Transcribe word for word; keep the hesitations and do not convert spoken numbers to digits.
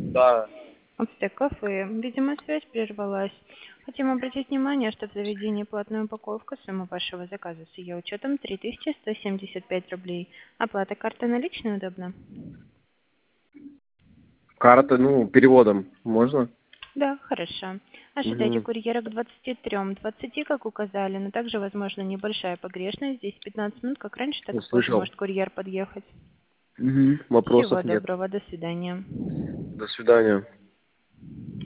Да. Ацтек кафе. Видимо, связь прервалась. Хотим обратить внимание, что в заведении платная упаковка, сумма вашего заказа с ее учетом три тысячи сто семьдесят пять рублей. Оплата картой наличной удобна? Карта, ну, переводом можно? Да, хорошо. Ожидайте Угу. курьера к двадцати трём двадцати, как указали, но также возможна небольшая погрешность. Здесь пятнадцать минут, как раньше, так и позже Услышал. может курьер подъехать. Угу. Всего Вопросов нет. доброго, до свидания. До свидания.